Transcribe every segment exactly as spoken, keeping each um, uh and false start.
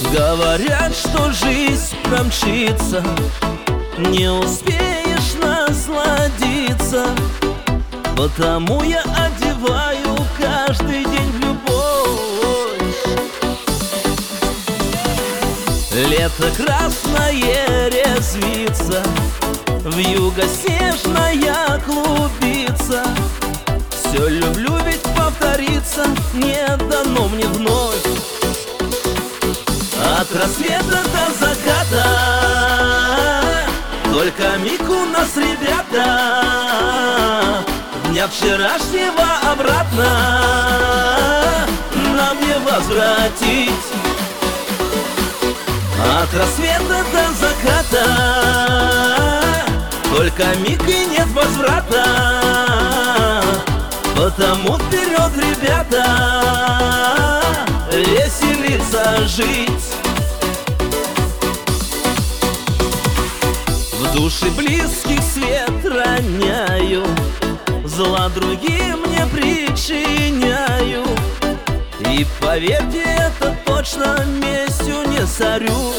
Говорят, что жизнь промчится, не успеешь насладиться. Потому я одеваю каждый день в любовь. Лето красное резвится, вьюга снежная клубится. Все люблю, ведь повториться не дано мне вновь. От рассвета до заката только миг у нас, ребята. Дня вчерашнего обратно нам не возвратить. От рассвета до заката только миг и нет возврата. Потому вперед, ребята, веселиться, жить. В душе близких свет роняю, зла другим не причиняю. И поверьте, это точно местью не сорю.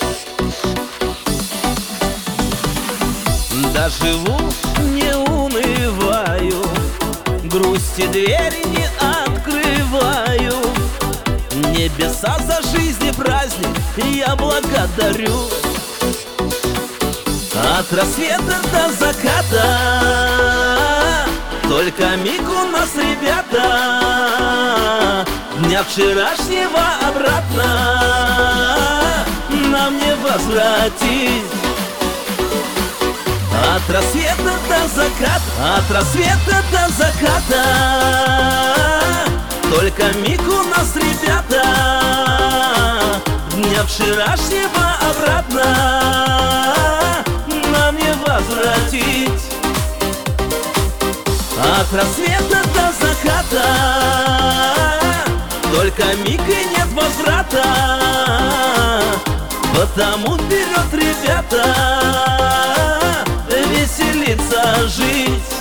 Доживу, не унываю, грусти двери не открываю. Небеса за жизнь и праздник я благодарю. От рассвета до заката только миг у нас, ребята. Дня вчерашнего обратно нам не возвратить. От рассвета до заката, от рассвета до заката только миг у нас, ребята. Дня вчерашнего обратно нам не возвратить. От рассвета до заката только миг и нет возврата. Потому вперед, ребята, веселиться, жить.